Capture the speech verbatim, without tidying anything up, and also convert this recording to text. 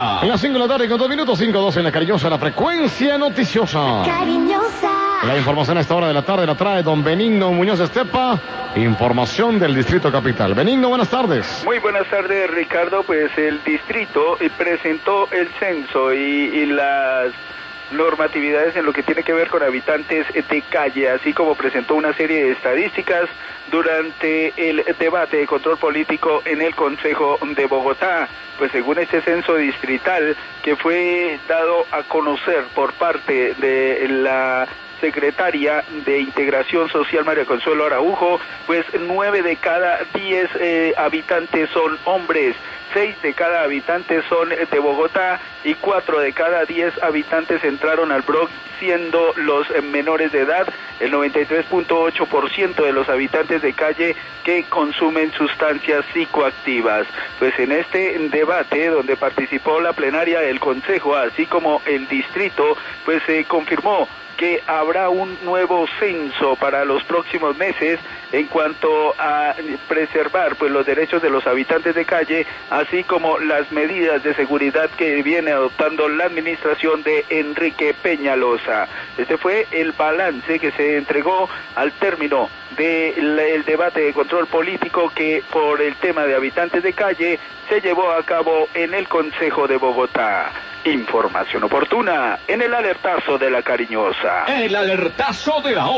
En las cinco de la tarde con dos minutos, cinco dos en la Cariñosa, la frecuencia noticiosa. Cariñosa. La información a esta hora de la tarde la trae don Benigno Muñoz Estepa, información del Distrito Capital. Benigno, buenas tardes. Muy buenas tardes, Ricardo. Pues el distrito presentó el censo y, y las normatividades en lo que tiene que ver con habitantes de calle, así como presentó una serie de estadísticas durante el debate de control político en el Consejo de Bogotá. Pues según este censo distrital que fue dado a conocer por parte de la secretaria de Integración Social, María Consuelo Araujo, pues nueve de cada diez eh, habitantes son hombres, seis de cada habitante son de Bogotá y cuatro de cada diez habitantes entraron al Bronx siendo los menores de edad, el noventa y tres punto ocho por ciento de los habitantes de calle que consumen sustancias psicoactivas. Pues en este debate donde participó la plenaria del Consejo, así como el distrito, pues se confirmó que habrá un nuevo censo para los próximos meses en cuanto a preservar pues los derechos de los habitantes de calle, así como las medidas de seguridad que viene adoptando la administración de Enrique Peñalosa. Este fue el balance que se entregó al término del debate de control político que por el tema de habitantes de calle se llevó a cabo en el Consejo de Bogotá. Información oportuna en el alertazo de la Cariñosa. El alertazo de la hora.